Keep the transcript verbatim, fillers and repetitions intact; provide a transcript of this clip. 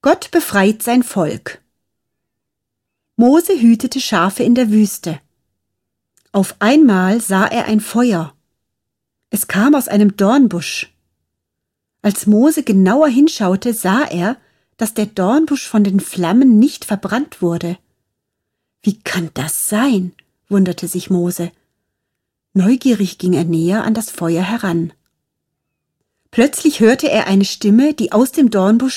Gott befreit sein Volk. Mose hütete Schafe in der Wüste. Auf einmal sah er ein Feuer. Es kam aus einem Dornbusch. Als Mose genauer hinschaute, sah er, dass der Dornbusch von den Flammen nicht verbrannt wurde. Wie kann das sein? Wunderte sich Mose. Neugierig ging er näher an das Feuer heran. Plötzlich hörte er eine Stimme, die aus dem Dornbusch